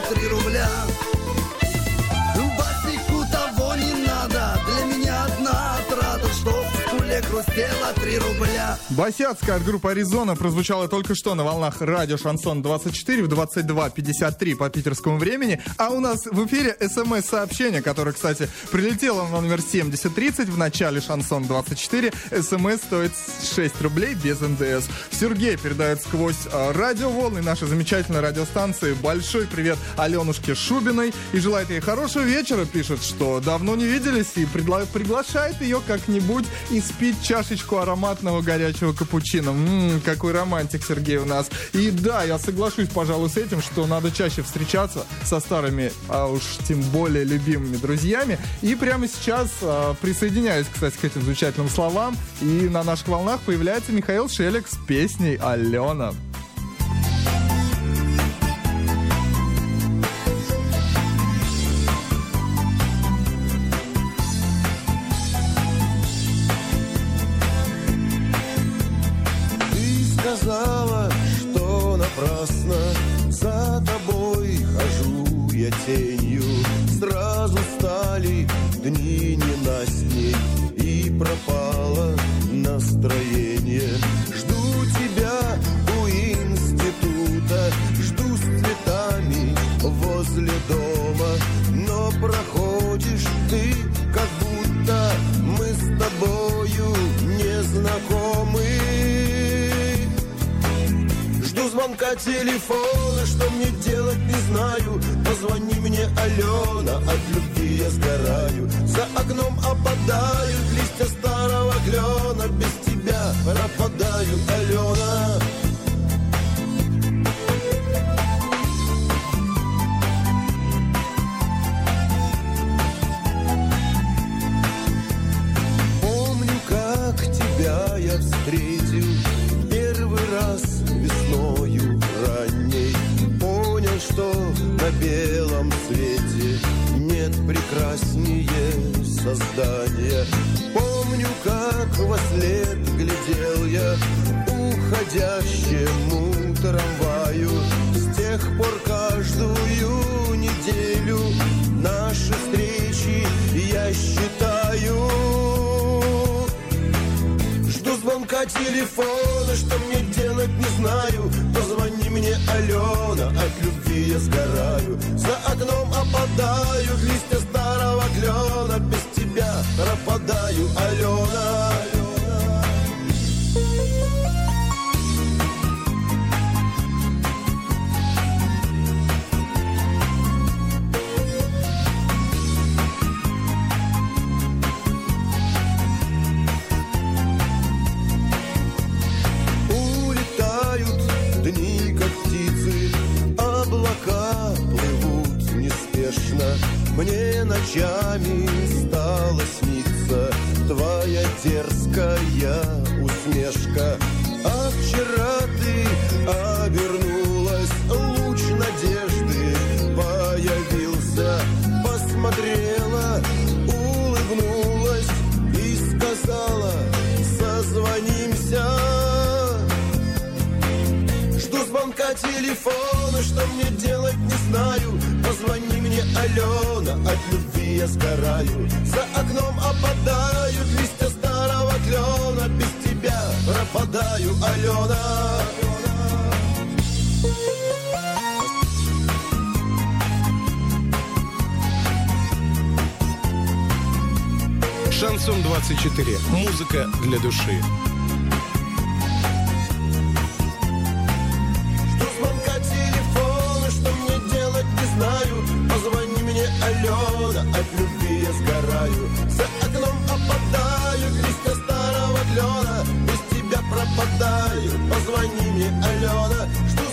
3 рубля. Басику того не надо, для меня одна отрада, что в скуле хрустело 3 рубля. Басяцкая от группы «Аризона» прозвучала только что на волнах радио «Шансон 24» в 22:53 по питерскому времени. А у нас в эфире СМС-сообщение, которое, кстати, прилетело на номер 7030 в начале «Шансон 24». СМС стоит 6 рублей без НДС. Сергей передает сквозь радиоволны нашей замечательной радиостанции большой привет Аленушке Шубиной и желает ей хорошего вечера. Пишет, что давно не виделись и приглашает ее как-нибудь испить чашечку ароматного горячего капучино. Какой романтик Сергей у нас. И да, я соглашусь, пожалуй, с этим, что надо чаще встречаться со старыми, а уж тем более любимыми друзьями. И прямо сейчас присоединяюсь, кстати, к этим замечательным словам. И на наших волнах появляется Михаил Шелег с песней «Алена». Сказала, что напрасно за тобой хожу я тенью. Сразу стали дни ненастней, и пропало настроение. Жду тебя у института, жду с цветами возле дома, но проходишь ты, как будто мы с тобою не знакомы. Жду звонка телефона, что мне делать не знаю. Позвони мне, Алена, от любви я сгораю. За окном опадают листья старого клена. Без тебя пропадаю, Алена. Помню, как тебя я встретил первый раз весною ранней. Понял, что на белом свете нет прекраснее создания. Помню, как вослед глядел я уходящему трамваю. С тех пор каждую неделю наши встречи я считаю. Жду звонка телефона, что мне делать не знаю. Позвони мне, Алена, от любви я сгораю. За окном опадают листья старого клена. Без тебя пропадаю, Алена. Мне ночами стало сниться твоя дерзкая усмешка. А вчера ты обернулась, луч надежды появился. Посмотрела, улыбнулась и сказала: созвонимся. Жду звонка телефона, что мне делать не знаю. Позвони мне, Алена, от любви я сгораю. За окном опадают листья старого клена. Без тебя пропадаю, Алена. Шансон 24. Музыка для души. Позвони мне, Алена, от любви я сгораю. За окном опадают листья старого клена. Без тебя пропадаю. Позвони мне, Алена. Жду